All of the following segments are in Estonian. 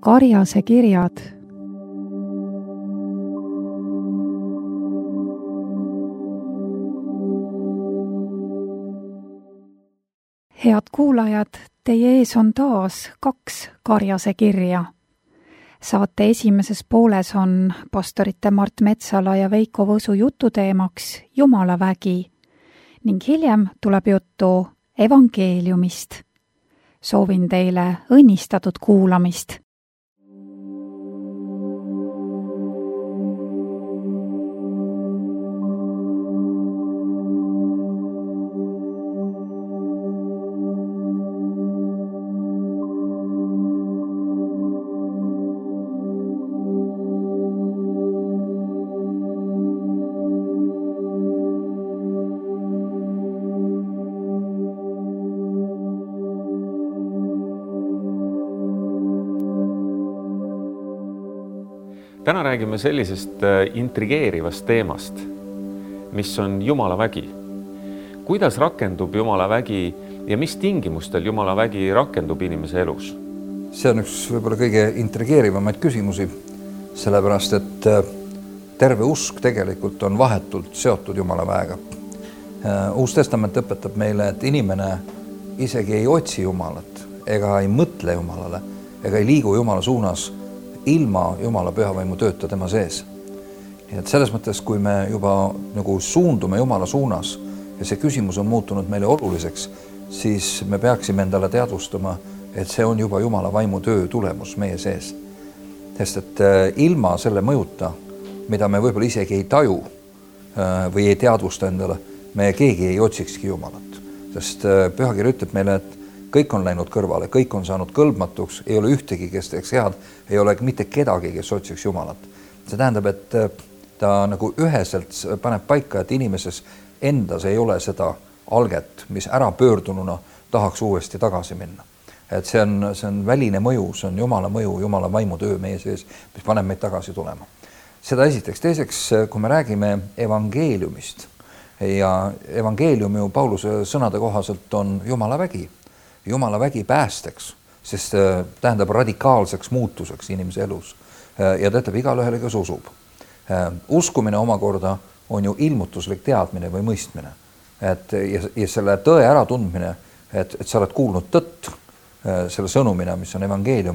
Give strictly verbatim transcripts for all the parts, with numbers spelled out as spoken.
Karjase kirjad. Head kuulajad, teie ees on taas kaks Karjase kirja. Saate esimeses pooles on pastorite Mart Metsala ja Veiko Võsu jututeemaks Jumalavägi ning hiljem tuleb juttu evangeeliumist. Soovin teile õnnistatud kuulamist. Täna räägime sellisest intrigeerivast teemast, mis on Jumalavägi. Kuidas rakendub Jumalavägi ja mis tingimustel Jumalavägi rakendub inimese elus? See on üks võib-olla kõige intrigeerivamaid küsimusi, sellepärast et terve usk tegelikult on vahetult seotud Jumalaväega. Uus testament õpetab meile, et inimene isegi ei otsi Jumalat ega ei mõtle Jumalale ega ei liigu Jumala suunas ilma Jumala pühavaimu tööta tema sees. Nii et selles mõttes, kui me juba nagu suundume Jumala suunas ja see küsimus on muutunud meile oluliseks, siis me peaksime endale teadvustama, et see on juba Jumala vaimu töö tulemus meie sees. Sest et ilma selle mõjuta, mida me võib-olla isegi ei taju või ei teadvusta endale, me keegi ei otsikski Jumalat. Sest pühakiri ütleb meile, et kõik on läinud kõrvale, kõik on saanud kõlbmatuks, ei ole ühtegi, kes teeks head, ei ole mitte kedagi, kes otsiks Jumalat. See tähendab, et ta nagu üheselt paneb paika, et inimeses endas ei ole seda alget, mis ära pöördununa tahaks uuesti tagasi minna. Et see on, see on väline mõju, see on Jumala mõju, Jumala vaimu töö meie sees, mis paneb meid tagasi tulema. Seda esiteks. Teiseks, kui me räägime evangeeliumist ja evangeelium ju Pauluse sõnade kohaselt on Jumalavägi. Jumalavägi päästeks, sest tähendab radikaalseks muutuseks inimese elus ja ta ütleb igale ühele, kes usub. Uskumine omakorda on ju ilmutuslik teadmine või mõistmine. Et, ja, ja selle tõe äratundmine, et, et sa oled kuulnud tõtt, selle sõnumina, mis on evangeelium,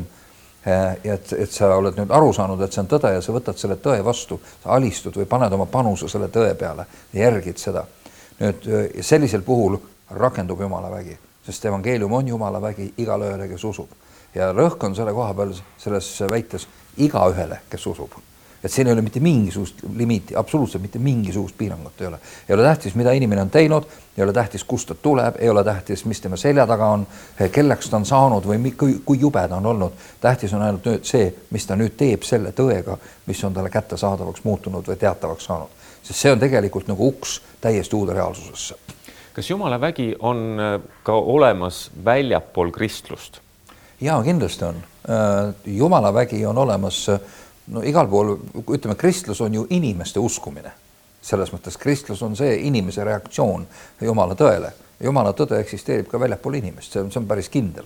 ja et, et sa oled nüüd aru saanud, et see on tõde ja sa võtad selle tõe vastu, sa alistud või paned oma panuse selle tõe peale ja järgid seda. Nüüd sellisel puhul rakendub Jumalavägi. Sest evangeelium on Jumalavägi igale ühele, kes usub. Ja rõhk on selle koha peal selles väites iga ühele, kes usub. Et siin ei ole mitte mingisugust limiiti, absoluutselt mitte mingisugust piirangut ei ole. Ei ole tähtis, mida inimene on teinud, ei ole tähtis, kust ta tuleb, ei ole tähtis, mis tema selja taga on, kelleks ta on saanud või kui, kui jube ta on olnud. Tähtis on ainult nüüd see, mis ta nüüd teeb selle tõega, mis on talle kättesaadavaks muutunud või teatavaks saanud. Sest see on tegelikult nagu uks täiesti uude reaalsusesse. Kas Jumalavägi on ka olemas väljapool kristlust? Jaa, kindlasti on. Jumalavägi on olemas, no igal pool, ütleme, kristlus on ju inimeste uskumine. Selles mõttes kristlus on see inimese reaktsioon Jumala tõele. Jumala tõde eksisteerib ka väljapool inimest, see on, see on päris kindel.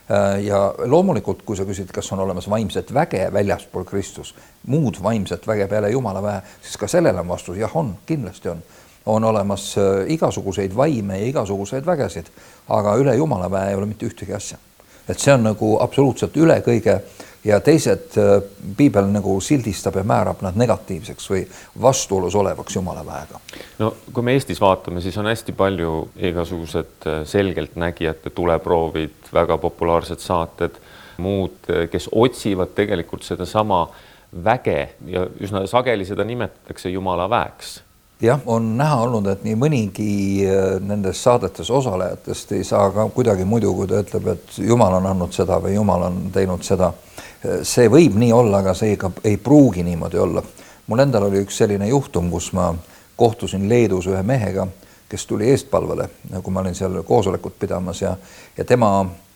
Ja loomulikult, kui sa küsid, kas on olemas vaimset väge väljaspool Kristus, muud vaimset väge peale Jumala väe, siis ka sellele on vastus, jah on, kindlasti on. On olemas igasuguseid vaime ja igasuguseid vägesid, aga üle Jumala väe ei ole mitte ühtegi asja. Et see on nagu absoluutselt üle kõige ja teised piibel nagu sildistab ja määrab nad negatiivseks või vastuolus olevaks Jumala väega. No kui me Eestis vaatame, siis on hästi palju igasugused selgelt nägijate tuleproovid, väga populaarsed saated, muud, kes otsivad tegelikult seda sama väge ja üsna sageli seda nimetatakse Jumala väeks. Jah, on näha olnud, et nii mõnigi nendes saadetes osalejatest ei saa ka kuidagi muidu, kui ta ütleb, et Jumal on andnud seda või Jumal on teinud seda. See võib nii olla, aga see ei, ei pruugi niimoodi olla. Mul endal oli üks selline juhtum, kus ma kohtusin Leedus ühe mehega, kes tuli eestpalvele, kui ma olin seal koosolekut pidamas ja, ja tema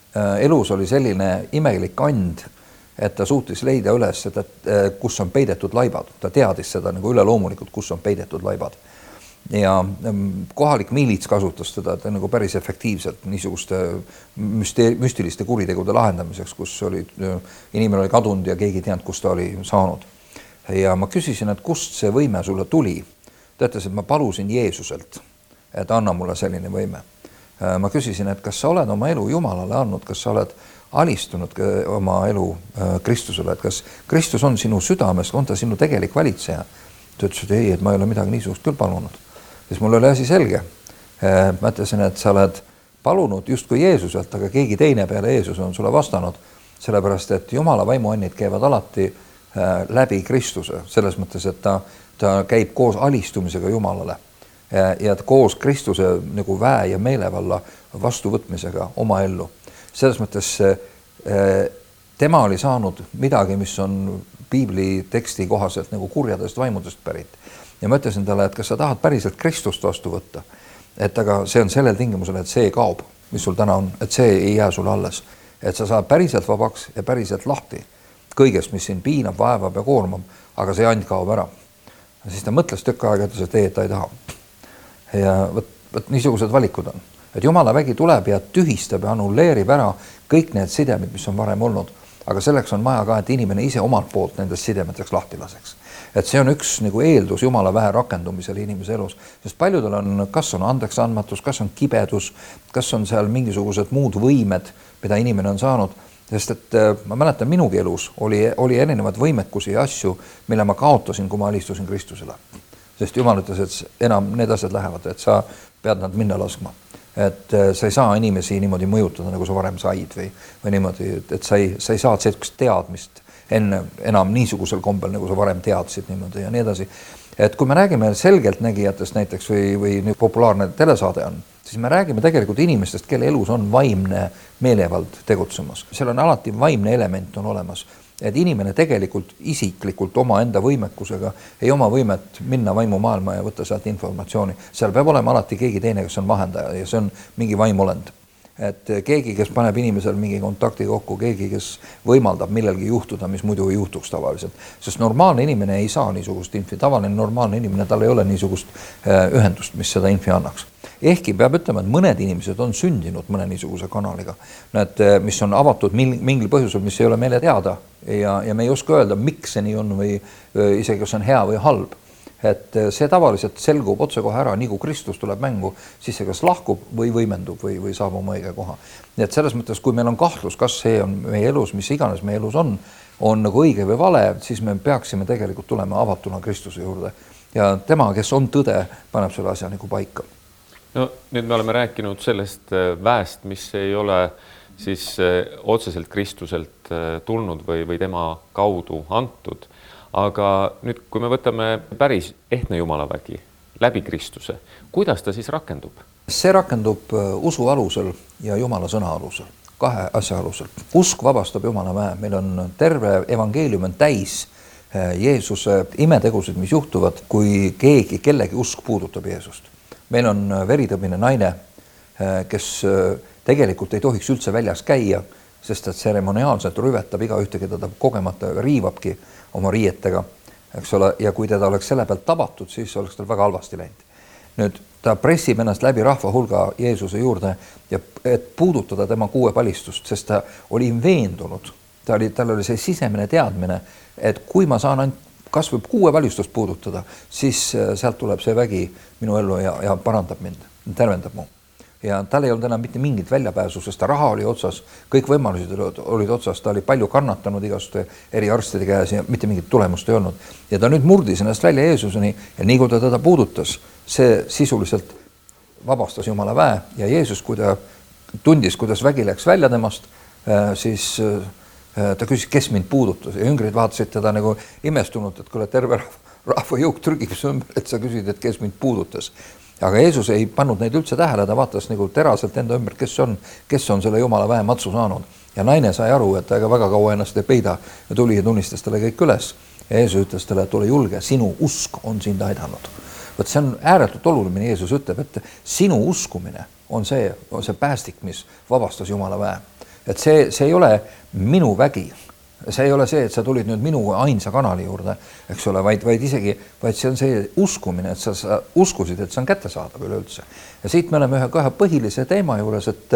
elus oli selline imelik and, et ta suutis leida üles, et kus on peidetud laibad. Ta teadis seda nagu üleloomulikult, kus on peidetud laibad. ja kohalik miilits kasutas teda ta nagu päris efektiivselt niisuguste müstiliste kuritegude lahendamiseks, kus oli, inimene oli kadunud ja keegi ei teadnud, kus ta oli saanud. Ja ma küsisin, et kust see võime sulle tuli. Ta ütles, et ma palusin Jeesuselt, et anna mulle selline võime. Ma küsisin, et kas sa oled oma elu Jumalale andnud, kas sa oled alistunud oma elu Kristusele, et kas Kristus on sinu südames, on ta sinu tegelik valitseja? Ta ütles, et ei, et ma ei ole midagi niisugust küll palunud. Siis mul oli asi selge. Ma ütlesin, et sa oled palunud justkui Jeesuselt, aga keegi teine peale Jeesus on sulle vastanud, sellepärast et Jumala vaimuannid käivad alati läbi Kristuse, selles mõttes, et ta, ta käib koos alistumisega Jumalale ja, ja koos Kristuse nagu väe ja meelevalla vastuvõtmisega oma ellu. Selles mõttes tema oli saanud midagi, mis on piibli teksti kohaselt nagu kurjadest vaimudest pärit. Ja ma ütlesin talle, et kas sa tahad päriselt Kristust vastu võtta, et aga see on sellel tingimusel, et see kaob, mis sul täna on, et see ei jää sulle alles, et sa saad päriselt vabaks ja päriselt lahti kõigest, mis siin piinab, vaevab ja koormab, aga see and kaob ära. Ja siis ta mõtles tükk aega, ütles, et ei, et ta ei taha. Ja võt, võt niisugused valikud on. Et Jumala vägi tuleb ja tühistab ja annulleerib ära kõik need sidemid, mis on varem olnud. Aga selleks on vaja ka, et inimene ise omalt poolt nendest sidemeteks lahti laseks. Et see on üks nagu eeldus Jumala vähe rakendumisel inimese elus, sest paljudel on, kas on andeks andmatus, kas on kibedus, kas on seal mingisugused muud võimed, mida inimene on saanud. Sest et ma mäletan, minugi elus oli, oli erinevad võimekusi ja asju, mille ma kaotasin, kui ma alistusin Kristusele. Sest Jumal ütles, et enam need asjad lähevad, et sa pead nad minna laskma. Et sa ei saa inimesi niimoodi mõjutada, nagu sa varem said või, või niimoodi, et sa ei, sa ei saa sellist teadmist enne, enam niisugusel kombel, nagu sa varem teadsid niimoodi ja nii edasi. Et kui me räägime selgelt nägijatest näiteks või, või populaarne telesaade on, siis me räägime tegelikult inimestest, kelle elus on vaimne meelevald tegutsemas. Seal on alati vaimne element on olemas, et inimene tegelikult isiklikult oma enda võimekusega ei oma võimet minna vaimu maailma ja võtta sealt informatsiooni. Seal peab olema alati keegi teine, kes on vahendaja ja see on mingi vaimolend. Et keegi, kes paneb inimesel mingi kontakti kokku, keegi, kes võimaldab millelgi juhtuda, mis muidu ei juhtuks tavaliselt. Sest normaalne inimene ei saa niisugust infi. Tavaline normaalne inimene, tal ei ole niisugust ühendust, mis seda infi annaks. Ehkki peab ütlema, et mõned inimesed on sündinud mõne niisuguse kanaliga, need, mis on avatud mingil põhjusel, mis ei ole meile teada ja, ja me ei oska öelda, miks see nii on või isegi kas on hea või halb. Et see tavaliselt selgub otsekohe ära, nii kui Kristus tuleb mängu, siis see kas lahkub või võimendub või, või saab oma õige koha. Nii et selles mõttes, kui meil on kahtlus, kas see on meie elus, mis iganes meie elus on, on nagu õige või vale, siis me peaksime tegelikult tulema avatuna Kristuse juurde. Ja tema, kes on tõde, paneb selle asja nagu paika. No nüüd me oleme rääkinud sellest väest, mis ei ole siis otseselt Kristuselt tulnud või, või tema kaudu antud. Aga nüüd, kui me võtame päris ehtne Jumalavägi läbi Kristuse, kuidas ta siis rakendub? See rakendub usu alusel ja Jumala sõna alusel, kahe asja alusel. Usk vabastab Jumala väe, meil on terve evangeelium on täis Jeesuse imetegusid, mis juhtuvad, kui keegi, kellegi usk puudutab Jeesust. Meil on veritõbine naine, kes tegelikult ei tohiks üldse väljas käia, sest et seremoniaalselt rüvetab iga ühte, keda ta kogemata riivabki oma riietega, eks ole, ja kui teda oleks selle pealt tabatud, siis oleks tal väga halvasti läinud. Nüüd ta pressib ennast läbi rahva hulga Jeesuse juurde, ja et puudutada tema kuue palistust, sest ta oli veendunud, ta oli, tal oli see sisemine teadmine, et kui ma saan ainult kas võib kuue palistust puudutada, siis sealt tuleb see vägi minu ellu ja, ja parandab mind, tervendab mu. Ja tal ei olnud enam mitte mingit väljapääsu, sest ta raha oli otsas, kõik võimalused olid otsas, ta oli palju kannatanud igaste eri arstide käes ja mitte mingit tulemust ei olnud. Ja ta nüüd murdis ennast välja Jeesuseni ja nii kui ta teda puudutas, see sisuliselt vabastas Jumala väe ja Jeesus, kui ta tundis, kuidas vägi läks välja temast, siis ta küsis, kes mind puudutas ja jüngrid vaatasid teda nagu imestunud, et kuule terve rahva jõuk trügib ümber, et sa küsid, et kes mind puudutas. Aga Jeesus ei pannud neid üldse tähele, ta vaatas nagu teraselt enda ümber, kes on, kes on selle Jumala väe matsu saanud. Ja naine sai aru, et ta ega väga kaua ennast ei peida ja tuli ja tunnistas talle kõik üles. Ja Jeesus ütles talle, et ole julge, sinu usk on sind aidanud. Võt see on ääretult oluline, Jeesus ütleb, et sinu uskumine on see, on see päästik, mis vabastas Jumala väe. Et see, see ei ole minu vägi, see ei ole see, et sa tulid nüüd minu ainsa kanali juurde, eks ole, vaid, vaid isegi, vaid see on see uskumine, et sa, sa uskusid, et see on kättesaadav üleüldse. Ja siit me oleme ühe kahe põhilise teema juures, et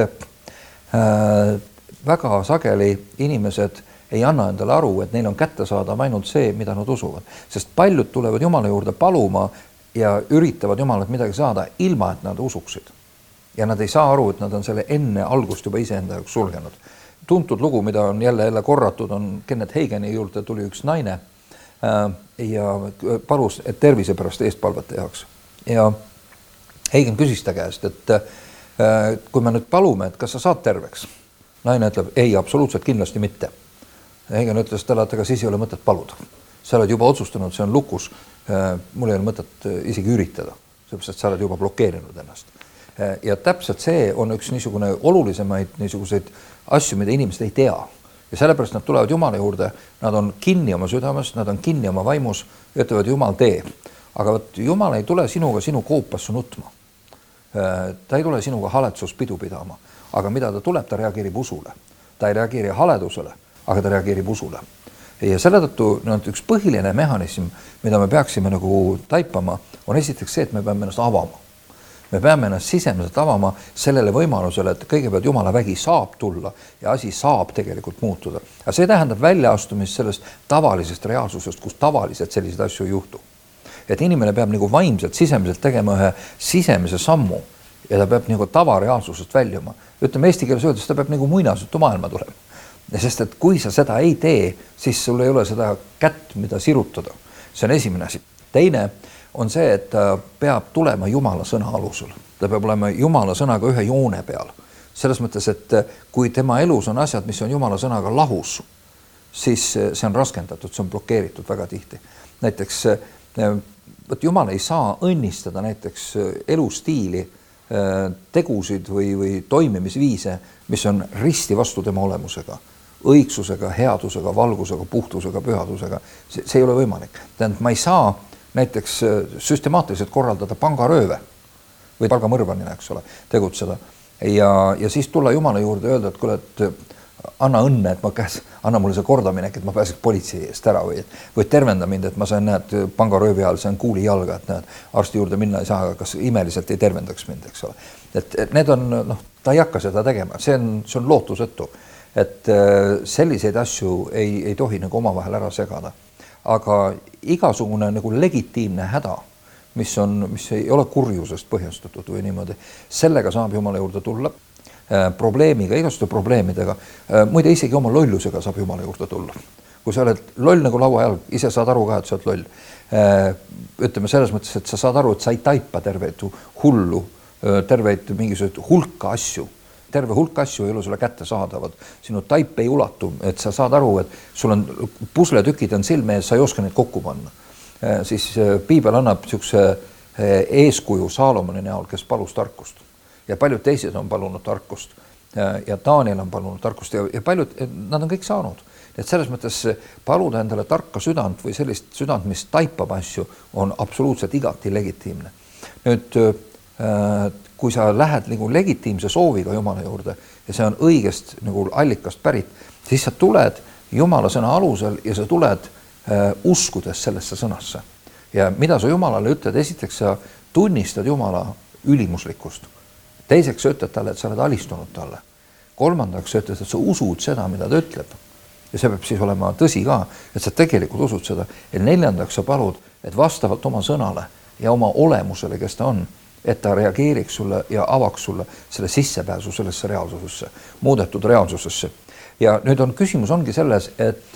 äh, väga sageli inimesed ei anna endale aru, et neil on kättesaadav ainult see, mida nad usuvad. Sest paljud tulevad Jumala juurde paluma ja üritavad Jumalat midagi saada, ilma et nad usuksid. Ja nad ei saa aru, et nad on selle enne algust juba iseenda jaoks sulgenud. Tuntud lugu, mida on jälle jälle korratud, on Kenneth Hagini juurde tuli üks naine ja palus, et tervise pärast eest palvete jaoks. Ja Hagen küsis ta käest, et kui me nüüd palume, et kas sa saad terveks? Naine ütleb, ei, absoluutselt kindlasti mitte. Hagen ütles talle, et aga siis ei ole mõtet paluda. Sa oled juba otsustanud, see on lukus. Mul ei ole mõtet isegi üritada, sellepärast, et sa oled juba blokeerinud ennast. Ja täpselt see on üks niisugune olulisemaid niisuguseid asju, mida inimesed ei tea. Ja sellepärast nad tulevad Jumala juurde, nad on kinni oma südames, nad on kinni oma vaimus, ütlevad Jumal tee. Aga võt, Jumal ei tule sinuga sinu koopassu nutma. Ta ei tule sinuga haletsus pidu pidama. Aga mida ta tuleb, ta reageerib usule. Ta ei reageeri haledusele, aga ta reageerib usule. Ja selle tõttu no, üks põhiline mehhanism, mida me peaksime nagu taipama, on esiteks see, et me peame ennast avama. Me peame ennast sisemiselt avama sellele võimalusele, et kõigepealt Jumala vägi saab tulla ja asi saab tegelikult muutuda. Aga see tähendab väljaastumist sellest tavalisest reaalsusest, kus tavaliselt selliseid asju ei juhtu. Et inimene peab nagu vaimselt, sisemiselt tegema ühe sisemise sammu ja ta peab nagu tavareaalsusest väljuma. Ütleme eesti keeles öeldes, ta peab nagu muinasjutu maailma tulema. Ja sest, et kui sa seda ei tee, siis sul ei ole seda kätt, mida sirutada. See on esimene asi. Teine on see, et ta peab tulema Jumala sõna alusel. Ta peab olema Jumala sõnaga ühe joone peal. Selles mõttes, et kui tema elus on asjad, mis on Jumala sõnaga lahus, siis see on raskendatud, see on blokeeritud väga tihti. Näiteks, võt Jumal ei saa õnnistada näiteks elustiili, tegusid või, või toimimisviise, mis on risti vastu tema olemusega. Õigsusega, headusega, valgusega, puhtusega, pühadusega. See, see ei ole võimalik. Tähendab, ma ei saa näiteks süstemaatiliselt korraldada pangarööve või palgamõrvanina, eks ole, tegutseda. Ja, ja siis tulla Jumala juurde ja öelda, et kuule, et anna õnne, et ma käes, anna mulle see kordaminek, et ma pääseks politsei eest ära või, või tervenda mind, et ma sain, näed, pangaröövi ajal, see on kuuli jalga, et näed, arsti juurde minna ei saa, aga kas imeliselt ei tervendaks mind, eks ole. Et, et need on, noh, ta ei hakka seda tegema, see on, see on lootusetu, et selliseid asju ei, ei tohi nagu omavahel ära segada. Aga igasugune nagu legitiimne häda, mis, on, mis ei ole kurjusest põhjustatud või niimoodi, sellega saab Jumala juurde tulla äh, probleemiga, igasuguste probleemidega. Äh, muide, isegi oma lollusega saab Jumala juurde tulla. Kui sa oled loll nagu lauajalg, ise saad aru ka, et sa oled loll. Äh, ütleme selles mõttes, et sa saad aru, et sa ei taipa terveid hullu, terveid mingisuguseid hulka asju. Terve hulk asju ei ole sulle kätte saadavad. Sinu taip ei ulatu, et sa saad aru, et sul on pusletükid on silme ees, sa ei oska neid kokku panna. Siis Piibel annab niisuguse eeskuju Saalomoni näol, kes palus tarkust. Ja paljud teised on palunud tarkust. Ja Daniel on palunud tarkust ja, ja paljud, nad on kõik saanud. Et selles mõttes paluda endale tarka südant või sellist südant, mis taipab asju, on absoluutselt igati legitiimne. Nüüd kui sa lähed nagu legitiimse sooviga Jumala juurde ja see on õigest nagu allikast pärit, siis sa tuled Jumala sõna alusel ja sa tuled äh, uskudes sellesse sõnasse. Ja mida sa Jumalale ütled, esiteks sa tunnistad Jumala ülimuslikkust. Teiseks sa ütled talle, et sa oled alistunud talle. Kolmandaks sa ütled, et sa usud seda, mida ta ütleb. Ja see peab siis olema tõsi ka, et sa tegelikult usud seda. Ja neljandaks sa palud, et vastavalt oma sõnale ja oma olemusele, kes ta on, et ta reageeriks sulle ja avaks sulle selle sissepääsu sellesse reaalsusesse, muudetud reaalsusesse. Ja nüüd on küsimus ongi selles, et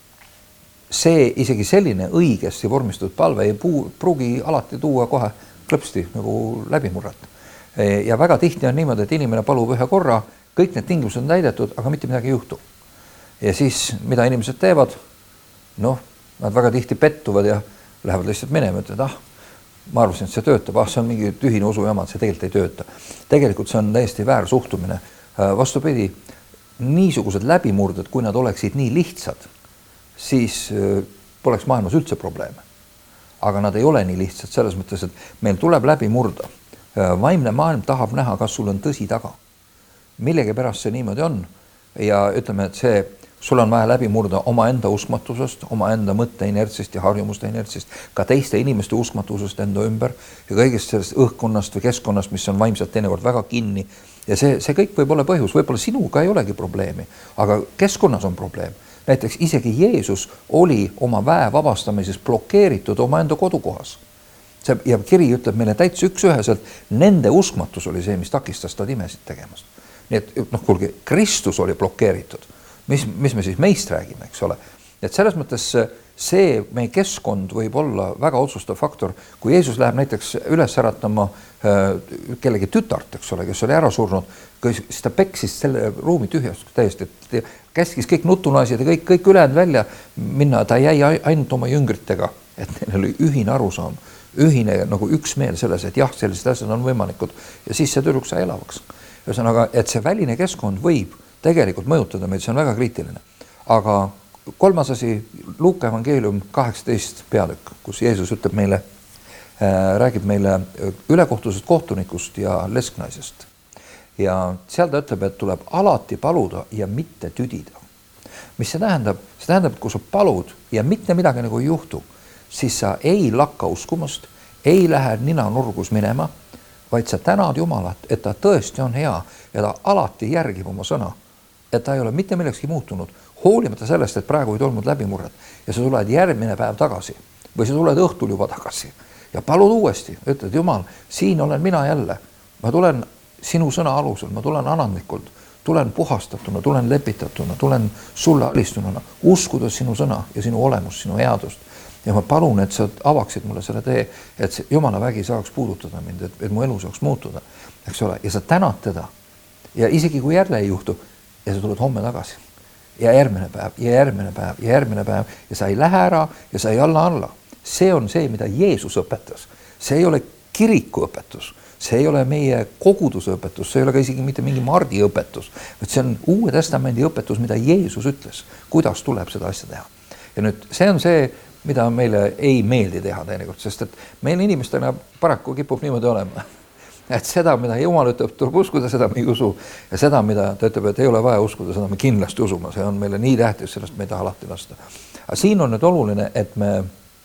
see isegi selline õigesti vormistatud palve ei puu, pruugi alati tuua kohe klõpsti nagu läbimurrat. Ja väga tihti on niimoodi, et inimene palub ühe korra, kõik need tingimused on täidetud, aga mitte midagi ei juhtu. Ja siis, mida inimesed teevad? Noh, nad väga tihti pettuvad ja lähevad lihtsalt minema, ütlevad, ah, ma arvasin, et see töötab, ah, see on mingi tühine usujama, et see tegelikult ei tööta. Tegelikult see on täiesti väär suhtumine. Vastupidi, niisugused läbimurded, kui nad oleksid nii lihtsad, siis poleks maailmas üldse probleeme. Aga nad ei ole nii lihtsad selles mõttes, et meil tuleb läbi murda. Vaimne maailm tahab näha, kas sul on tõsi taga. Millegi pärast see niimoodi on ja ütleme, et see sul on vaja läbi murda omaenda uskmatusest, omaenda mõtte inertsist ja harjumuste inertsist, ka teiste inimeste uskmatusest enda ümber ja kõigest sellest õhkkonnast või keskkonnast, mis on vaimselt teinekord väga kinni. Ja see, see kõik võib olla põhjus, võib-olla sinuga ei olegi probleemi, aga keskkonnas on probleem. Näiteks isegi Jeesus oli oma väe vabastamises blokeeritud omaenda kodukohas. See, ja kiri ütleb meile täitsa üks-üheselt, nende uskmatus oli see, mis takistas ta imesid tegemast. Nii et noh, kuulge, Kristus oli blokeeritud. Mis, mis me siis meist räägime, eks ole. Et selles mõttes see meie keskkond võib olla väga otsustav faktor, kui Jeesus läheb näiteks üles äratama äh, kellegi tütart, eks ole, kes oli ära surnud, siis ta peksis selle ruumi tühjast täiesti, käskis kõik nutunaised ja kõik, kõik ülejäänud välja minna, ta jäi ainult oma jüngritega, et neil oli ühine arusaam, ühine nagu üksmeel selles, et jah, sellised asjad on võimalikud ja siis see tüdruk sai elavaks. Ühesõnaga, et see väline keskkond võib tegelikult mõjutada meid, see on väga kriitiline. Aga kolmas asi, Luuka evangeelium kaheksateist peatükk, kus Jeesus ütleb meile, äh, räägib meile ülekohtusest kohtunikust ja lesknaisest. Ja seal ta ütleb, et tuleb alati paluda ja mitte tüdida. Mis see tähendab? See tähendab, et kui sa palud ja mitte midagi nagu ei juhtu, siis sa ei lakka uskumast, ei lähe nina nurgus minema, vaid sa tänad Jumalat, et ta tõesti on hea ja ta alati järgib oma sõna. Et ta ei ole mitte millekski muutunud, hoolimata sellest, et praegu ei tulnud läbimurret ja sa tuled järgmine päev tagasi või sa tuled õhtul juba tagasi ja palud uuesti, ütled Jumal, siin olen mina jälle, ma tulen sinu sõna alusel, ma tulen anandlikult, tulen puhastatuna, tulen lepitatuna, tulen sulle alistununa, uskudes sinu sõna ja sinu olemus, sinu headust ja ma palun, et sa avaksid mulle selle tee, et see Jumala vägi saaks puudutada mind, et, et mu elu saaks muutuda, eks ole, ja sa tänad teda ja isegi kui jälle ei juhtu, ja sa tuled homme tagasi ja järgmine päev ja järgmine päev ja järgmine päev ja sa ei lähe ära ja sa ei alla alla. See on see, mida Jeesus õpetas. See ei ole kiriku õpetus, see ei ole meie koguduse õpetus, see ei ole ka isegi mitte mingi Mardi õpetus, vaid see on Uue Testamendi õpetus, mida Jeesus ütles, kuidas tuleb seda asja teha. Ja nüüd see on see, mida meile ei meeldi teha teinekord, sest et meil inimestena paraku kipub niimoodi olema. Et seda, mida Jumal ütleb, tuleb uskuda, seda me ei usu. Ja seda, mida ta ütleb, et ei ole vaja uskuda, seda me kindlasti usuma. See on meile nii tähtis, sellest me ei taha lahti lasta. Aga siin on nüüd oluline, et me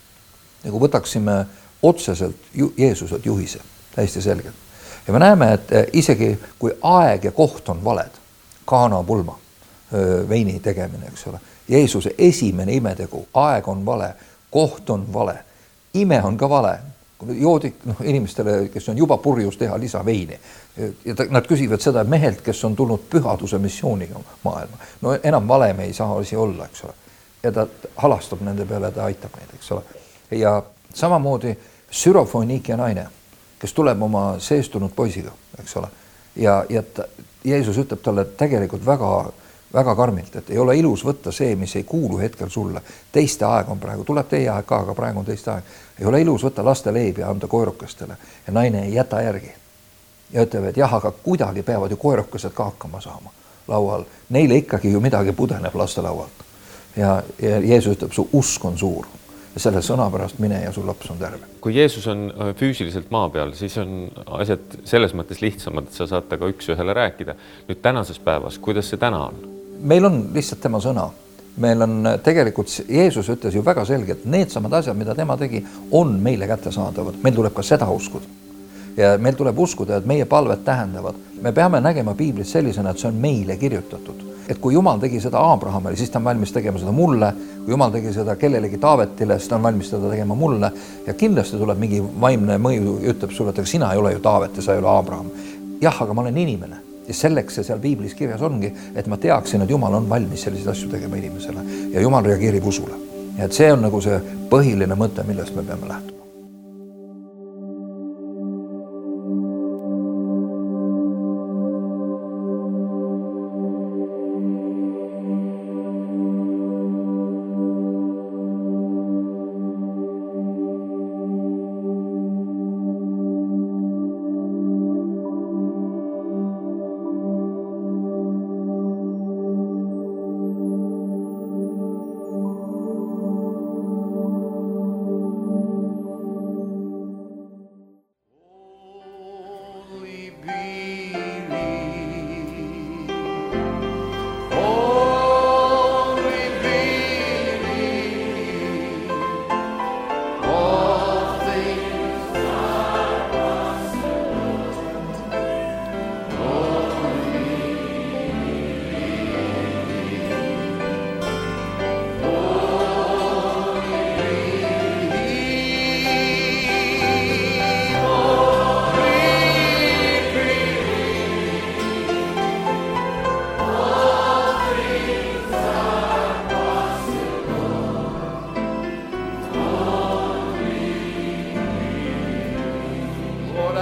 nagu võtaksime otseselt Jeesuselt juhise, täiesti selgelt. Ja me näeme, et isegi kui aeg ja koht on valed, kaana pulma, veini tegemine, eks ole. Jeesuse esimene imetegu, aeg on vale, koht on vale, ime on ka vale. Joodik, noh, inimestele, kes on juba purjus teha lisa veini. Ja ta, nad küsivad seda mehelt, kes on tulnud pühaduse missiooniga maailma. No enam vale me ei saa asi olla, eks ole. Ja ta halastab nende peale, ta aitab neid, eks ole. Ja samamoodi Sürofoniikia naine, kes tuleb oma seestunud poisiga, eks ole. Ja, ja ta, Jeesus ütleb talle tegelikult väga väga karmilt, et ei ole ilus võtta see, mis ei kuulu hetkel sulle. Teiste aeg on praegu, tuleb teie aeg ka, aga praegu on teiste aeg. Ei ole ilus võtta laste leib ja anda koerukestele ja naine ei jäta järgi. Ja ütleb, et jah, aga kuidagi peavad ju koerukesed ka hakkama saama laual. Neile ikkagi ju midagi pudeneb laste laualt. Ja, ja Jeesus ütleb, su usk on suur. Ja selle sõna pärast mine ja su laps on terve. Kui Jeesus on füüsiliselt maa peal, siis on asjad selles mõttes lihtsamad, et sa saad ka üks ühele rääkida. Nüüd tänases päevas, kuidas see täna on? Meil on lihtsalt tema sõna. Meil on tegelikult, Jeesus ütles ju väga selgelt, need samad asjad, mida tema tegi, on meile kätte saadavad. Meil tuleb ka seda uskuda. Ja meil tuleb uskuda, et meie palved tähendavad. Me peame nägema Piiblis sellisena, et see on meile kirjutatud. Et kui Jumal tegi seda Aabrahamile, siis ta on valmis tegema seda mulle. Kui Jumal tegi seda kellelegi Taavetile, siis ta on valmis seda tegema mulle. Ja kindlasti tuleb mingi vaimne mõju, ütleb sulle, et sina ei ole ju Taavet ja sa ei ole Aabraham. Jah, aga ma olen inimene. Ja selleks see seal Piiblis kirjas ongi, et ma teaksin, et Jumal on valmis selliseid asju tegema inimesele ja Jumal reageerib usule. Ja et see on nagu see põhiline mõte, millest me peame lähtuma.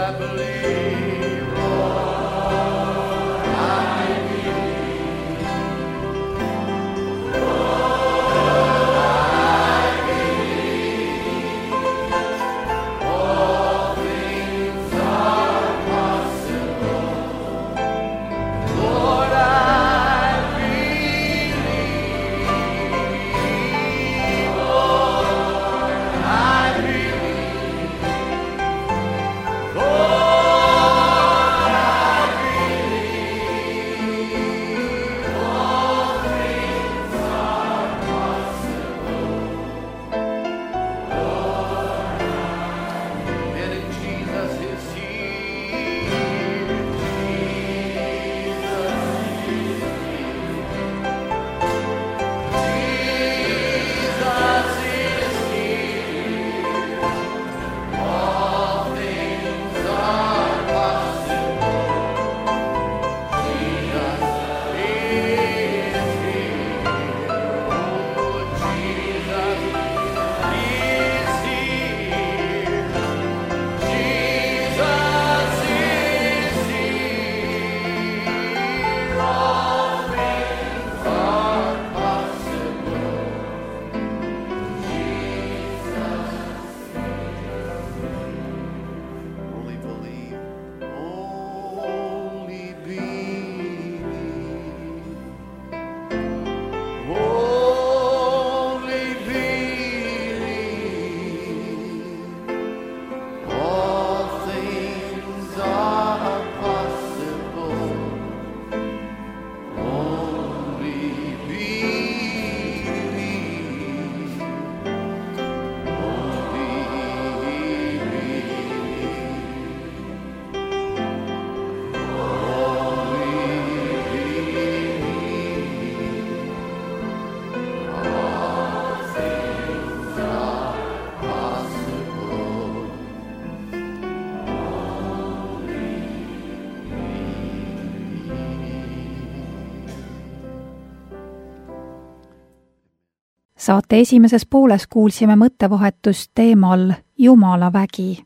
Saate esimeses pooles kuulsime mõttevahetust teemal Jumala vägi.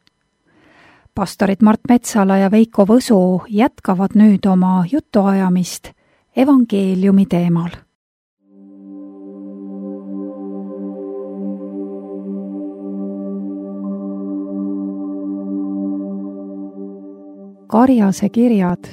Pastorid Mart Metsala ja Veiko Võsu jätkavad nüüd oma jutuajamist evangeeliumi teemal. Karjase kirjad.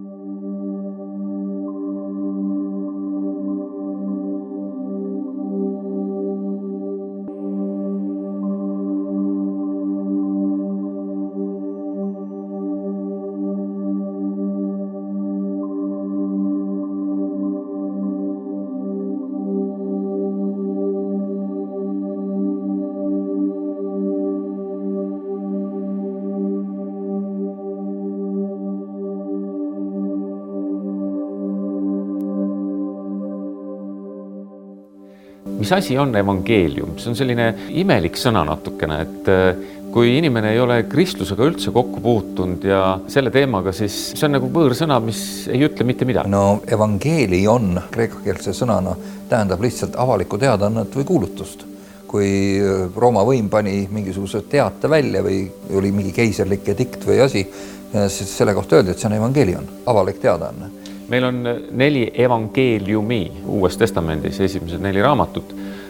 Mis asi on evangeelium? See on selline imelik sõna natukene, et kui inimene ei ole kristlusega üldse kokku puutunud ja selle teemaga, siis see on nagu võõrsõna, mis ei ütle mitte midagi. No evangeelion kreekakeelse sõnana tähendab lihtsalt avalikku teadaannet või kuulutust. Kui Rooma võim pani mingisuguse teate välja või oli mingi keiserlik edikt või asi, siis selle kohta öeldi, et see on evangeelion, avalik teadaanne. Meil on neli evangeeliumi Uues Testamendis, esimesed neli raamatut.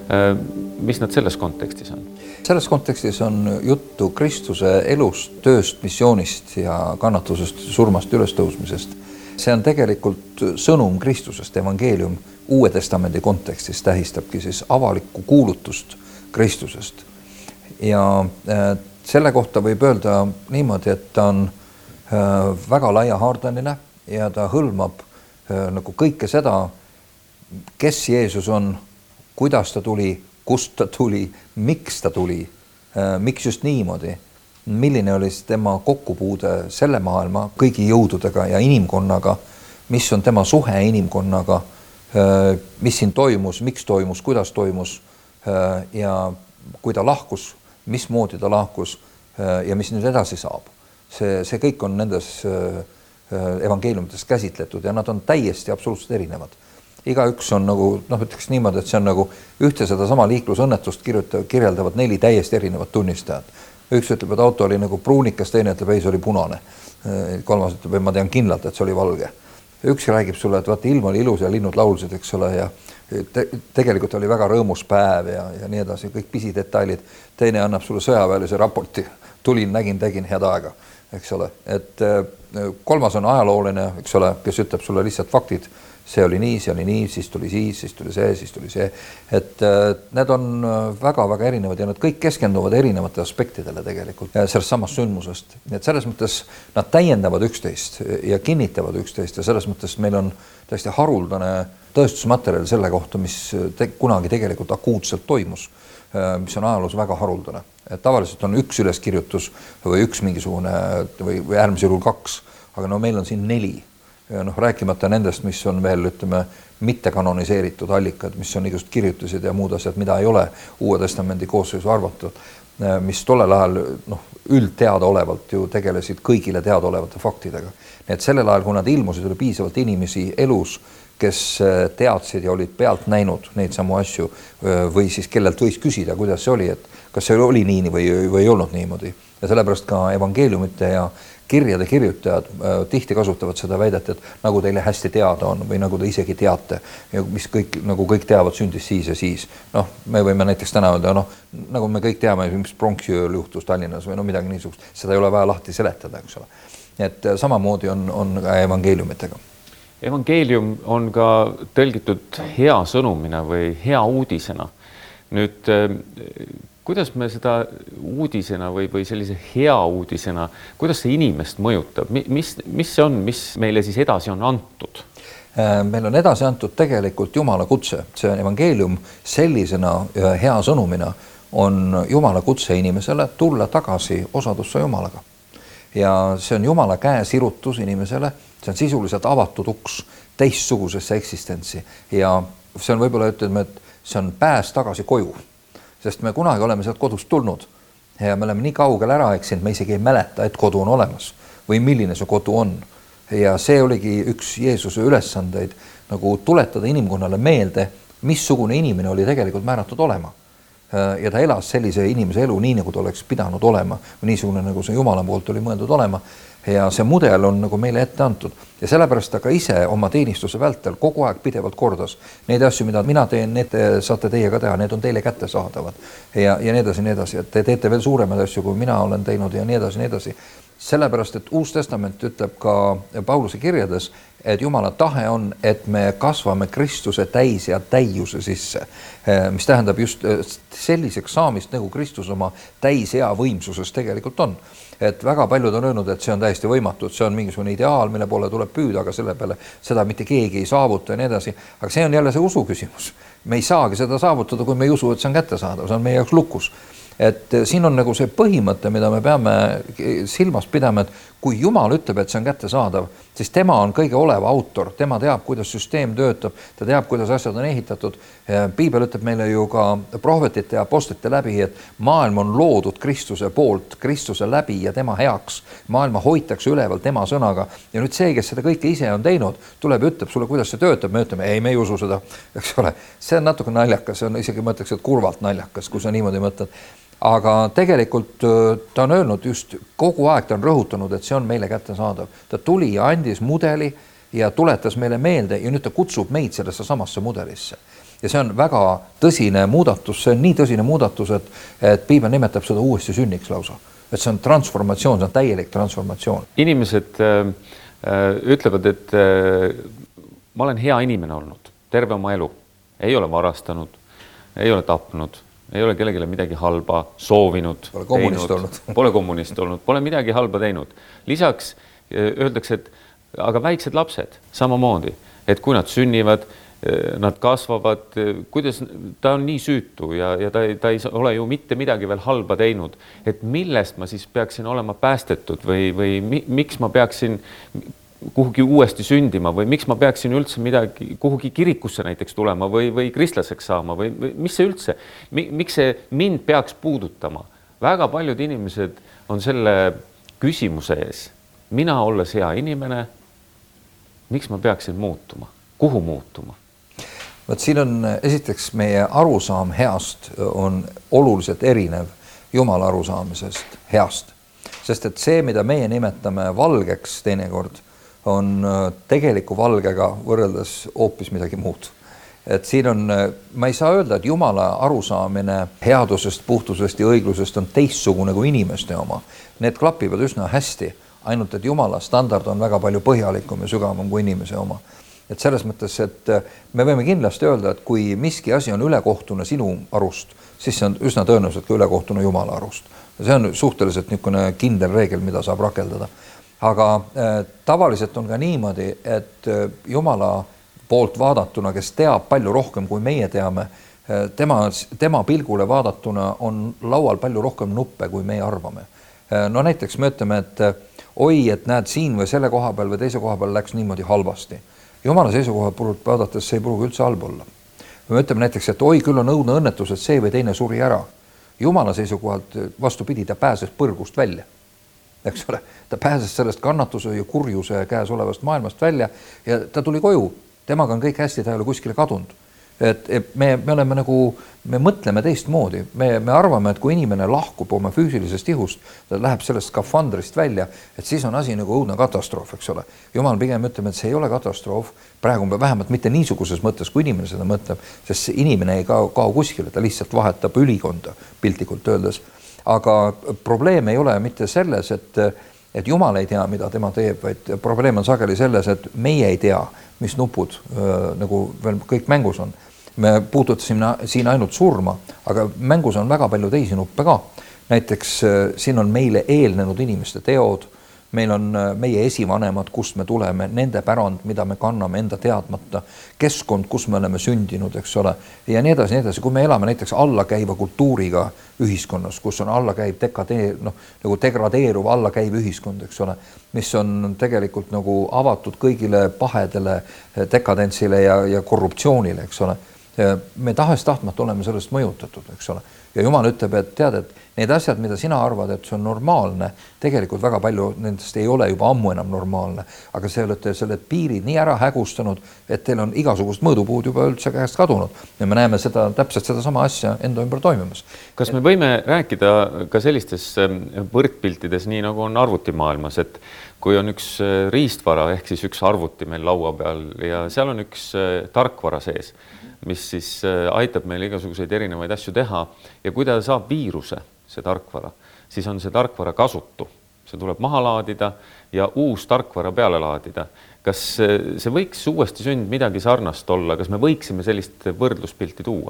Mis nad selles kontekstis on? Selles kontekstis on juttu Kristuse elust, tööst, missioonist ja kannatusest, surmast, ülestõusmisest. See on tegelikult sõnum Kristusest, evangeelium Uue Testamendi kontekstis tähistabki siis avalikku kuulutust Kristusest. Ja selle kohta võib öelda niimoodi, et ta on väga laiahaardeline ja ta hõlmab nagu kõike seda, kes Jeesus on, kuidas ta tuli, kust ta tuli, miks ta tuli, miks just niimoodi, milline oli tema kokkupuude selle maailma kõigi jõududega ja inimkonnaga, mis on tema suhe inimkonnaga, mis siin toimus, miks toimus, kuidas toimus ja kui ta lahkus, mismoodi ta lahkus ja mis nüüd edasi saab. See, see kõik on nendes evangeeliumites käsitletud ja nad on täiesti absoluutselt erinevad. Igaüks on nagu, noh, ütleks niimoodi, et see on nagu ühte seda sama liiklusõnnetust kirjutavad, kirjeldavad neli täiesti erinevat tunnistajat. üks ütleb, et auto oli nagu pruunikas, teine ütleb, ei, see oli punane. Kolmas ütleb, et ma tean kindlalt, et see oli valge. Üks räägib sulle, et vaata, ilm oli ilus ja linnud laulsid, eks ole, ja te tegelikult oli väga rõõmus päev ja, ja nii edasi, kõik pisidetailid. Teine annab sulle sõjaväelise raporti, tulin, nägin, tegin head aega, eks ole. Et kolmas on ajalooline, eks ole, kes ütleb sulle lihtsalt faktid, see oli nii, see oli nii, siis tuli siis, siis tuli see, siis tuli see. Et need on väga-väga erinevad ja nad kõik keskenduvad erinevate aspektidele tegelikult sellest samast sündmusest. Nii et selles mõttes nad täiendavad üksteist ja kinnitavad üksteist ja selles mõttes meil on täiesti haruldane tõestusmaterjal selle kohta, mis te kunagi tegelikult akuutselt toimus, mis on ajaloos väga haruldane. Et tavaliselt on üks üleskirjutus või üks mingisugune või, või äärmisel juhul kaks, aga no meil on siin neli. Ja noh, rääkimata nendest, mis on veel, ütleme, mitte kanoniseeritud allikad, mis on igust kirjutused ja muud asjad, mida ei ole Uue Testamendi koosseisu arvatud, mis tollel ajal noh, üldteada olevalt ju tegelesid kõigile teada olevate faktidega. Nii et sellel ajal, kui nad ilmusid, oli piisavalt inimesi elus, kes teadsid ja olid pealt näinud neid samu asju või siis kellelt võis küsida, kuidas see oli, et kas see oli nii või, või ei olnud niimoodi. Ja sellepärast ka evangeeliumite ja kirjade kirjutajad tihti kasutavad seda väidet, et nagu teile hästi teada on või nagu te isegi teate, mis kõik, nagu kõik teavad, sündis siis ja siis. Noh, me võime näiteks täna öelda, noh, nagu me kõik teame, mis pronksiööl juhtus Tallinnas või no midagi niisugust, seda ei ole vaja lahti seletada, eks ole. Et samamoodi on, on ka evangeeliumitega. Evangeelium on ka tõlgitud hea sõnumina või hea uudisena. Nüüd, kuidas me seda uudisena või, või sellise hea uudisena, kuidas see inimest mõjutab? Mis, mis see on, mis meile siis edasi on antud? Meil on edasi antud tegelikult Jumala kutse. See on evangeelium sellisena hea sõnumina on Jumala kutse inimesele tulla tagasi osadusse Jumalaga. Ja see on Jumala käe sirutus inimesele, see on sisuliselt avatud uks teistsugusesse eksistentsi ja see on võib-olla ütleme, et see on pääs tagasi koju. Sest me kunagi oleme sealt kodust tulnud ja me oleme nii kaugel ära eksinud, me isegi ei mäleta, et kodu on olemas või milline see kodu on. Ja see oligi üks Jeesuse ülesandeid nagu tuletada inimkonnale meelde, missugune inimene oli tegelikult määratud olema. Ja ta elas sellise inimese elu nii, nagu ta oleks pidanud olema või niisugune, nagu see Jumala poolt oli mõeldud olema. Ja see mudel on nagu meile ette antud ja sellepärast ta ka ise oma teenistuse vältel kogu aeg pidevalt kordas. Neid asju, mida mina teen, need saate teie ka teha, need on teile kätte saadavad ja, ja nii edasi, nii edasi, et te teete veel suuremaid asju, kui mina olen teinud ja nii edasi, nii edasi. Sellepärast, et Uus Testament ütleb ka Pauluse kirjades, et Jumala tahe on, et me kasvame Kristuse täis ja täiuse sisse, mis tähendab just selliseks saamist, nagu Kristus oma täis hea võimsuses tegelikult on. Et väga paljud on öelnud, et see on täiesti võimatu, et see on mingisugune ideaal, mille poole tuleb püüda, aga selle peale seda mitte keegi ei saavuta ja nii edasi. Aga see on jälle see usu küsimus. Me ei saagi seda saavutada, kui me ei usu, et see on kättesaadav, see on meie jaoks lukus. Et siin on nagu see põhimõte, mida me peame silmas pidama, et kui Jumal ütleb, et see on kättesaadav, siis tema on kõige oleva autor, tema teab, kuidas süsteem töötab, ta teab, kuidas asjad on ehitatud. Piibel ütleb meile ju ka prohvetite ja apostlite läbi, et maailm on loodud Kristuse poolt, Kristuse läbi ja tema heaks. Maailma hoitakse üleval tema sõnaga ja nüüd see, kes seda kõike ise on teinud, tuleb ja ütleb sulle, kuidas see töötab, me ütleme, ei, me ei usu seda, eks ole. See on natuke naljakas, see on isegi mõtleks, et kurvalt naljakas, kui sa niimoodi mõtled. Aga tegelikult ta on öelnud just kogu aeg, ta on rõhutanud, et see on meile kätte saadav. Ta tuli ja andis mudeli ja tuletas meile meelde ja nüüd ta kutsub meid sellesse samasse mudelisse. Ja see on väga tõsine muudatus, see on nii tõsine muudatus, et, et Piibel nimetab seda uuesti sünniks lausa. Et see on transformatsioon, see on täielik transformatsioon. Inimesed äh, ütlevad, et äh, ma olen hea inimene olnud, terve oma elu. Ei ole varastanud, ei ole tapnud. Ei ole kellegile midagi halba soovinud, pole kommunist teinud, olnud. pole kommunist olnud, pole midagi halba teinud. Lisaks öeldakse, et aga väiksed lapsed samamoodi, et kui nad sünnivad, nad kasvavad, kuidas ta on nii süütu ja, ja ta, ta ei ole ju mitte midagi veel halba teinud, et millest ma siis peaksin olema päästetud või, või mi, miks ma peaksin kuhugi uuesti sündima või miks ma peaksin üldse midagi kuhugi kirikusse näiteks tulema või, või kristlaseks saama või, või mis see üldse, miks see mind peaks puudutama? Väga paljud inimesed on selle küsimuse ees. Mina olles hea inimene, miks ma peaksin muutuma? Kuhu muutuma? Võt siin on esiteks meie arusaam heast on oluliselt erinev Jumala arusaamisest heast. Sest et see, mida meie nimetame valgeks teinekord, on tegeliku valgega võrreldes hoopis midagi muud. Et siin on, ma ei saa öelda, et Jumala arusaamine headusest, puhtusest ja õiglusest on teistsugune kui inimeste oma. Need klapivad üsna hästi, ainult et Jumala standard on väga palju põhjalikum ja sügavam kui inimese oma. Et selles mõttes, et me võime kindlasti öelda, et kui miski asi on ülekohtune sinu arust, siis see on üsna tõenäoliselt ka ülekohtune Jumala arust. See on suhteliselt niisugune kindel reegel, mida saab rakendada. Aga äh, tavaliselt on ka niimoodi, et äh, Jumala poolt vaadatuna, kes teab palju rohkem kui meie teame, äh, tema, tema pilgule vaadatuna on laual palju rohkem nuppe, kui meie arvame. Äh, no näiteks me ütleme, et äh, oi, et näed siin või selle koha peal või teise koha peal läks niimoodi halvasti. Jumala seisukoha poolt vaadates see ei pruugi üldse halb olla. Me ütleme näiteks, et oi, küll on õudne õnnetus, et see või teine suri ära. Jumala seisukohalt vastupidi, ta pääses põrgust välja. Eks ole, ta pääses sellest kannatuse ja kurjuse käes olevast maailmast välja ja ta tuli koju. Temaga on kõik hästi, ta ei ole kuskile kadunud. Et, et me, me oleme nagu, me mõtleme teistmoodi. Me, me arvame, et kui inimene lahkub oma füüsilisest ihust, ta läheb sellest skafandrist välja, et siis on asi nagu õudne katastroof, eks ole. Jumal pigem ütleme, et see ei ole katastroof, praegu vähemalt mitte niisuguses mõttes, kui inimene seda mõtleb, sest see inimene ei kao, kao kuskile, ta lihtsalt vahetab ülikonda, piltlikult öeldes. Aga probleem ei ole mitte selles, et, et Jumal ei tea, mida tema teeb, vaid probleem on sageli selles, et meie ei tea, mis nupud öö, nagu veel kõik mängus on. Me puudutasime siin ainult surma, aga mängus on väga palju teisi nuppe ka. Näiteks siin on meile eelnenud inimeste teod, meil on meie esivanemad, kust me tuleme, nende pärand, mida me kanname enda teadmata, keskkond, kus me oleme sündinud, eks ole, ja nii edasi, nii edasi. Kui me elame näiteks allakäiva kultuuriga ühiskonnas, kus on allakäiv dekadeer, noh, nagu degradeeruv allakäiv ühiskond, eks ole, mis on tegelikult nagu avatud kõigile pahedele, dekadentsile ja, ja korruptsioonile, eks ole. Me tahes tahtmata oleme sellest mõjutatud, eks ole. Ja Jumal ütleb, et tead, et need asjad, mida sina arvad, et see on normaalne, tegelikult väga palju nendest ei ole juba ammu enam normaalne, aga see olete selle piirid nii ära hägustanud, et teil on igasugust mõõdupuud juba üldse käest kadunud. Ja me näeme seda, täpselt seda sama asja enda ümber toimimas. Kas me võime rääkida ka sellistes võrdpiltides, nii nagu on arvutimaailmas, et kui on üks riistvara, ehk siis üks arvuti meil laua peal ja seal on üks tarkvara sees, mis siis aitab meil igasuguseid erinevaid asju teha ja kui ta saab viiruse, see tarkvara, siis on see tarkvara kasutu. See tuleb maha laadida ja uus tarkvara peale laadida. Kas see võiks uuesti sünd midagi sarnast olla? Kas me võiksime sellist võrdluspilti tuua?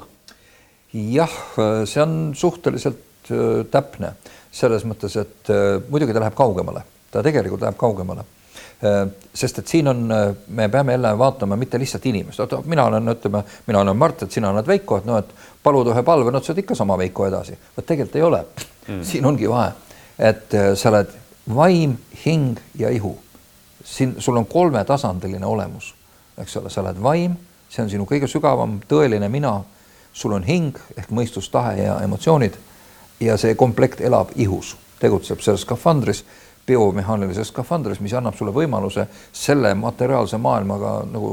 Jah, see on suhteliselt täpne. Selles mõttes, et muidugi ta läheb kaugemale. Ta tegelikult läheb kaugemale. Sest et siin on, me peame jälle vaatama mitte lihtsalt inimest. Oota, mina olen, ütleme, mina olen Mart, et sina oled Veiko, et no, et palud ühe palve, no, et sa oled ikka sama Veiko edasi. Võt tegelikult ei ole. Mm. Siin ongi vahe, et sa oled vaim, hing ja ihu. Siin, sul on kolmetasandiline olemus. Eks ole, sa oled vaim, see on sinu kõige sügavam tõeline mina. Sul on hing ehk mõistus, tahe ja emotsioonid ja see komplekt elab ihus, tegutseb selles skafandris, biomehaanilises skafandris, mis annab sulle võimaluse selle materiaalse maailmaga nagu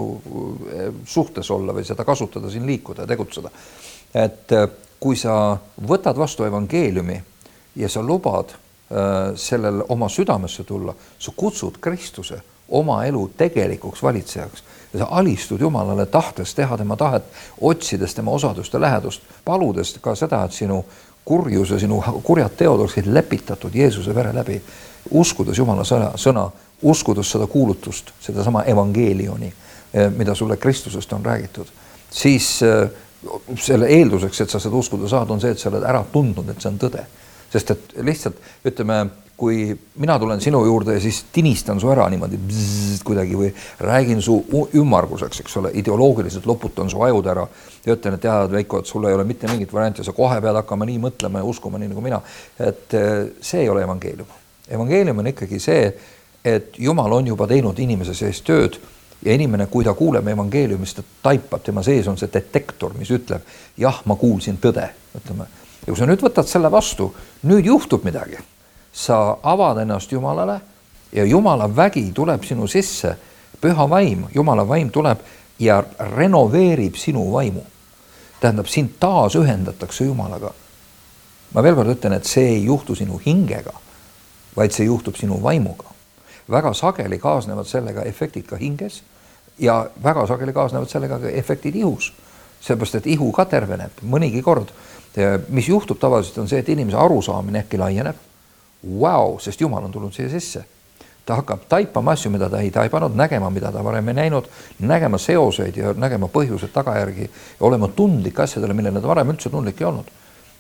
suhtes olla või seda kasutada, siin liikuda ja tegutseda. Et kui sa võtad vastu evangeeliumi ja sa lubad äh, sellel oma südamesse tulla, sa kutsud Kristuse oma elu tegelikuks valitsejaks ja sa alistud Jumalale tahtes teha tema tahet, otsides tema osaduste lähedust, paludes ka seda, et sinu kurjus ja sinu kurjad teod oleksid lepitatud Jeesuse vere läbi, uskudes Jumala sõna, sõna, uskudes seda kuulutust, seda sama evangeelioni, mida sulle Kristusest on räägitud, siis selle eelduseks, et sa seda uskuda saad, on see, et sa oled ära tundnud, et see on tõde. Sest et lihtsalt, ütleme, kui mina tulen sinu juurde ja siis tinistan su ära niimoodi bzzz, kuidagi või räägin su ümmarguseks, eks ole, ideoloogiliselt loputan su ajud ära ja ütlen, et tead, Veiko, et sulle ei ole mitte mingit varianti, sa kohe pead hakkama nii mõtlema ja uskuma nii nagu mina, et see ei ole evangeelium. Evangeelium on ikkagi see, et Jumal on juba teinud inimese sees tööd ja inimene, kui ta kuuleb evangeeliumist, ta taipab, tema sees on see detektor, mis ütleb, jah, ma kuulsin tõde, ütleme. Ja kui sa nüüd võtad selle vastu, nüüd juhtub midagi. Sa avad ennast Jumalale ja Jumala vägi tuleb sinu sisse, püha vaim, Jumala vaim tuleb ja renoveerib sinu vaimu. Tähendab, sind taas ühendatakse Jumalaga. ma veel kord ütlen, et see ei juhtu sinu hingega, vaid see juhtub sinu vaimuga. Väga sageli kaasnevad sellega efektid ka hinges ja väga sageli kaasnevad sellega ka efektid ihus. Seepärast, et ihu ka terveneb mõnigi kord. Mis juhtub tavaliselt on see, et inimese arusaamine äkki laieneb. Wow, sest Jumal on tulnud siia sisse. Ta hakkab taipama asju, mida ta ei taipanud, nägema, mida ta varem ei näinud, nägema seoseid ja nägema põhjused tagajärgi ja olema tundlik asjadele, millele ta varem üldse tundlik ei olnud.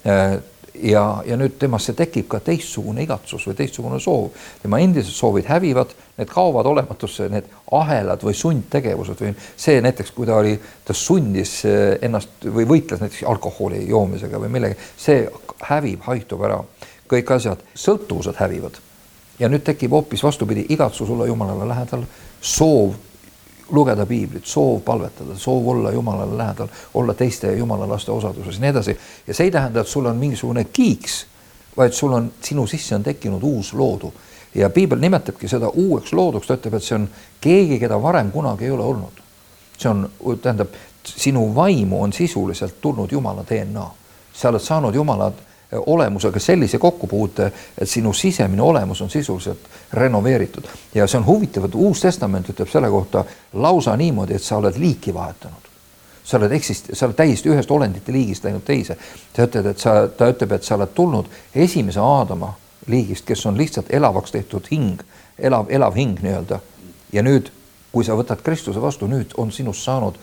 Ja, ja nüüd temasse tekib ka teistsugune igatsus või teistsugune soov. Tema endised soovid hävivad, need kaovad olematusse, need ahelad või sundtegevused või see näiteks, kui ta oli, ta sundis ennast või võitles näiteks alkoholi joomisega või millegi, see hävib, haitub ära. Kõik asjad, sõltuvused hävivad. Ja nüüd tekib hoopis vastupidi, igatsus olla Jumalale lähedal, soov lugeda piiblit, soov palvetada, soov olla Jumalale lähedal, olla teiste Jumala laste osaduses, nii edasi. Ja see ei tähenda, et sul on mingisugune kiiks, vaid sul on, sinu sisse on tekkinud uus loodu. Ja piibel nimetabki seda uueks looduks, ta ütleb, et see on keegi, keda varem kunagi ei ole olnud. See on, tähendab, sinu vaimu on sisuliselt tulnud Jumala D N A. Sa oled saanud Jumala olemusega sellise kokkupuute, et sinu sisemine olemus on sisuliselt renoveeritud. Ja see on huvitav, et Uus Testament ütleb selle kohta lausa niimoodi, et sa oled liiki vahetanud. Sa oled, eksist, sa oled täiesti ühest olendite liigist läinud teise. Ta ütleb, et sa, ta ütleb, et sa oled tulnud esimese Aadama liigist, kes on lihtsalt elavaks tehtud hing, elav, elav hing nii-öelda. Ja nüüd, kui sa võtad Kristuse vastu, nüüd on sinust saanud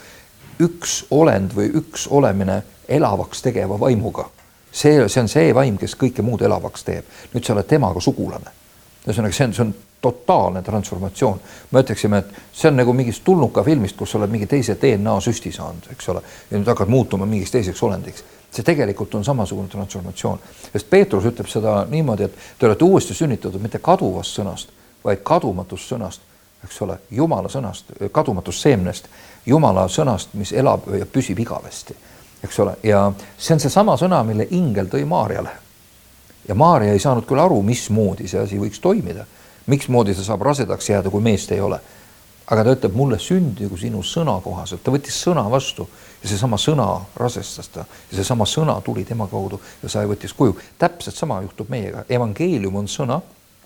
üks olend või üks olemine elavaks tegeva vaimuga. See, see on see vaim, kes kõike muud elavaks teeb. Nüüd sa oled temaga sugulane. See on, see on, see on totaalne transformatsioon. Me ütleksime, et see on nagu mingist tulnuka filmist, kus sa oled mingi teise D N A süsti saanud, eks ole, ja nüüd hakkad muutuma mingiks teiseks olendiks. See tegelikult on samasugune transformatsioon. Sest Peetrus ütleb seda niimoodi, et te olete uuesti sünnitatud mitte kaduvast sõnast, vaid kadumatust sõnast, eks ole, Jumala sõnast, kadumatust seemnest, Jumala sõnast, mis elab ja püsib igavesti. Eks ole, ja see on see sama sõna, mille ingel tõi Maarjale. Ja Maarja ei saanud küll aru, mismoodi see asi võiks toimida. Miksmoodi see saab rasedaks jääda, kui meest ei ole. Aga ta ütleb, mulle sündigu sinu sõna kohaselt. Ta võttis sõna vastu ja see sama sõna rasestas ta. Ja see sama sõna tuli tema kaudu ja sai võttis kuju. Täpselt sama juhtub meiega. Evangeelium on sõna.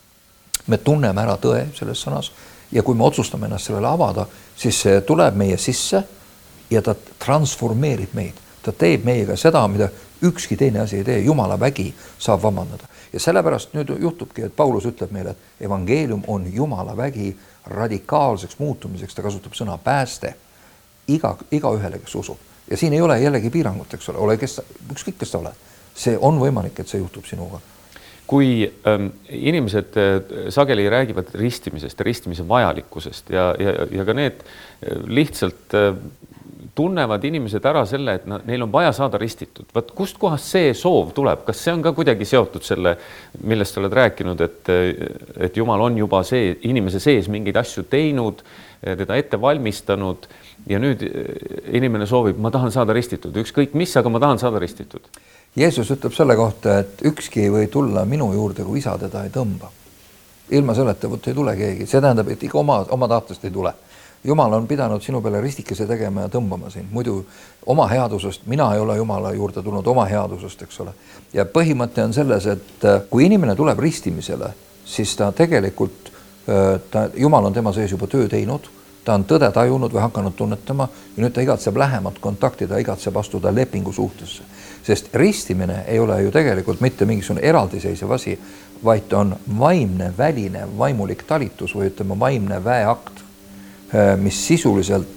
Me tunneme ära tõe selles sõnas ja kui me otsustame ennast sellele avada, siis see tuleb meie sisse ja ta transformeerib meid. Ta teeb meiega seda, mida ükski teine asi ei tee. Jumala vägi saab vabandada. Ja sellepärast nüüd juhtubki, et Paulus ütleb meile, et evangeelium on Jumala vägi radikaalseks muutumiseks. Ta kasutab sõna pääste iga, iga ühele, kes usub. Ja siin ei ole jällegi piirangut, eks ole, ole kes, ükskõik, kes ta oled. See on võimalik, et see juhtub sinuga. Kui ähm, inimesed äh, sageli räägivad ristimisest, ristimise vajalikkusest ja, ja, ja ka need äh, lihtsalt äh, tunnevad inimesed ära selle, et neil on vaja saada ristitud. Vaat kust kohast see soov tuleb? Kas see on ka kuidagi seotud selle, millest oled rääkinud, et, et Jumal on juba see inimese sees mingeid asju teinud, teda ette valmistanud ja nüüd inimene soovib, ma tahan saada ristitud. Ükskõik mis, aga ma tahan saada ristitud. Jeesus ütleb selle kohta, et ükski ei või tulla minu juurde, kui isa teda ei tõmba. Ilma selleta võtta ei tule keegi. See tähendab, et iga oma, oma tahtest ei tule. Jumal on pidanud sinu peale ristikese tegema ja tõmbama sind. Muidu oma headusest, mina ei ole Jumala juurde tulnud oma headusest, eks ole. Ja põhimõte on selles, et kui inimene tuleb ristimisele, siis ta tegelikult, ta, Jumal on tema sees juba töö teinud, ta on tõde tajunud või hakanud tunnetama ja nüüd ta igatseb lähemat kontakti, ta igatseb astuda lepingu suhtesse. Sest ristimine ei ole ju tegelikult mitte mingisugune eraldiseisev asi, vaid ta on vaimne, väline, vaimulik talitus või ütleme vaimne väeakt, mis sisuliselt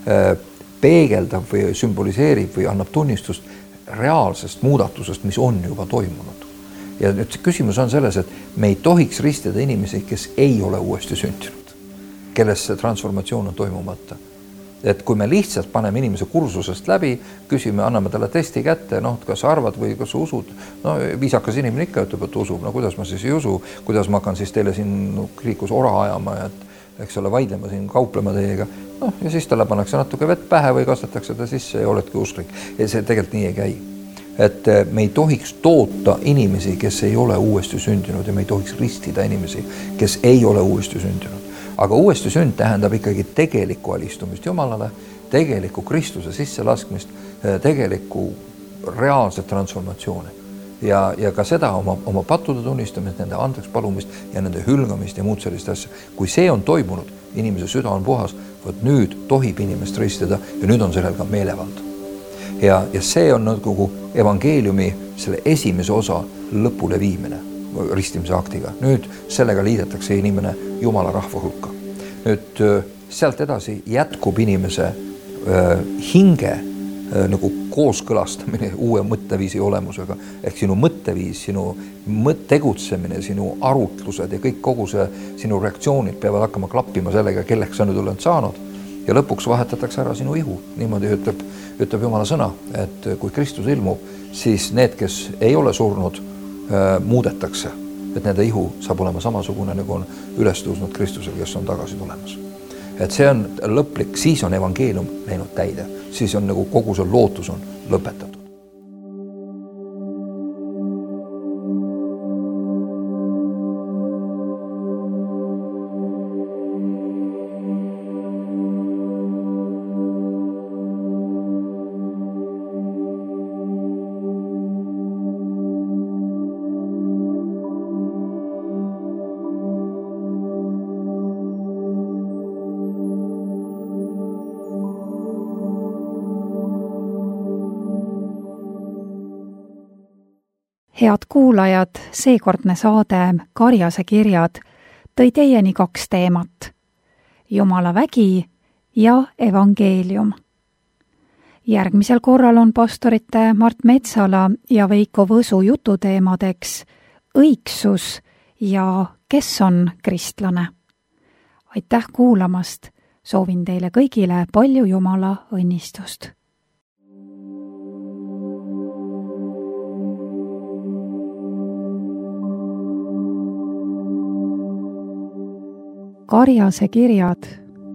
peegeldab või sümboliseerib või annab tunnistust reaalsest muudatusest, mis on juba toimunud. Ja nüüd see küsimus on selles, et me ei tohiks ristida inimesi, kes ei ole uuesti sündinud, kelles see transformatsioon on toimumata. Et kui me lihtsalt paneme inimese kursusest läbi, küsime, anname talle testi kätte, noh, kas sa arvad või kas sa usud, no viisakas inimene ikka ütleb, et usub, no kuidas ma siis ei usu, kuidas ma hakkan siis teile siin kriikus ora ajama, et eks ole, vaidlema siin, kauplema teiega, noh, ja siis talle pannakse natuke vett pähe või kastetakse ta sisse ja oledki usklik. Ja see tegelikult nii ei käi. Et me ei tohiks toota inimesi, kes ei ole uuesti sündinud ja me ei tohiks ristida inimesi, kes ei ole uuesti sündinud. Aga uuesti sünd tähendab ikkagi tegelikku alistumist Jumalale, tegelikku Kristuse sisse laskmist, tegelikku reaalset transformatsiooni. ja, ja ka seda oma, oma pattude tunnistamist, nende andeks palumist ja nende hülgamist ja muud sellist asja. Kui see on toimunud, inimese süda on puhas, võt nüüd tohib inimest ristida ja nüüd on sellel ka meelevald. Ja, ja see on nagu evangeeliumi selle esimese osa lõpule viimine ristimise aktiga. Nüüd sellega liidetakse inimene Jumala rahva hulka. Nüüd sealt edasi jätkub inimese äh, hinge äh, nagu kooskõlastamine uue mõtteviisi olemusega. Ehk sinu mõtteviis, sinu mõt tegutsemine, sinu arutlused ja kõik kogu see sinu reaktsioonid peavad hakkama klappima sellega, kelleks sa nüüd oled saanud. Ja lõpuks vahetatakse ära sinu ihu. Niimoodi ütleb, ütleb Jumala sõna, et kui Kristus ilmub, siis need, kes ei ole surnud, äh, muudetakse. Et nende ihu saab olema samasugune, nagu on üles tõusnud Kristusel, kes on tagasi tulemas. Et see on lõplik, siis on evangeelium läinud täide. Siis on nagu kogu see lootus on lõpetatud. Head kuulajad, seekordne saade Karjase kirjad tõi teieni kaks teemat, Jumala vägi ja evangeelium. Järgmisel korral on pastorite Mart Metsala ja Veiko Võsu jututeemadeks õigsus ja kes on kristlane. Aitäh kuulamast, soovin teile kõigile palju Jumala õnnistust. Karjase kirjad.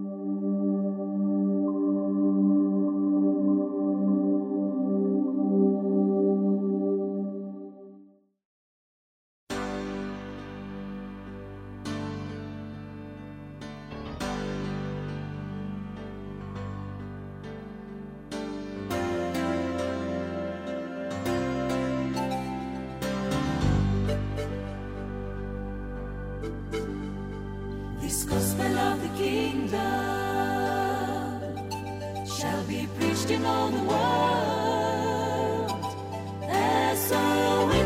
This gospel of the kingdom shall be preached in all the world as so